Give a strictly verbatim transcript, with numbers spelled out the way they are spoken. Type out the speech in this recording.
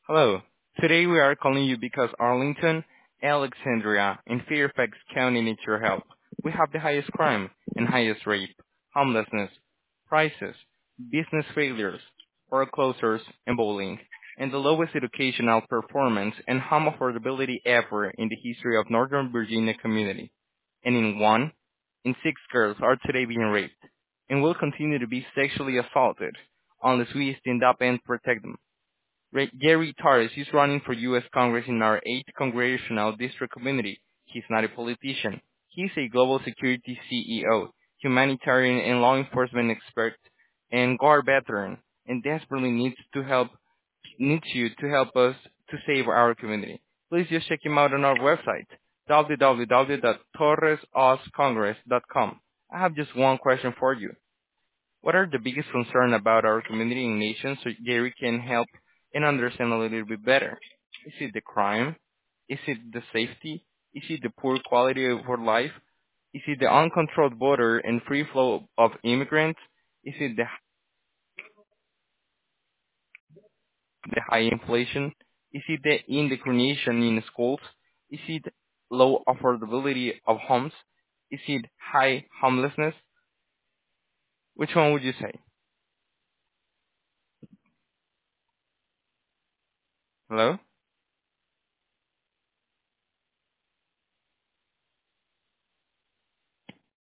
Hello. Today we are calling you because Arlington, Alexandria, and Fairfax County need your help. We have the highest crime and highest rape, homelessness, prices, business failures, foreclosures, and bullying, and the lowest educational performance and home affordability ever in the history of Northern Virginia community. And in one, in six girls are today being raped, and will continue to be sexually assaulted unless we stand up and protect them. Ra- Gary Torres is running for U S. Congress in our eighth Congressional District Community. He's not a politician. He's a global security C E O, humanitarian and law enforcement expert, and guard veteran, and desperately needs to help needs you to help us to save our community. Please just check him out on our website, w w w dot torres os congress dot com. I have just one question for you. What are the biggest concerns about our community and nation so Gary can help and understand a little bit better? Is it the crime? Is it the safety? Is it the poor quality of our life? Is it the uncontrolled border and free flow of immigrants? Is it the, the high inflation? Is it the indoctrination in schools? Is it low affordability of homes? Is it high homelessness? Which one would you say? Hello?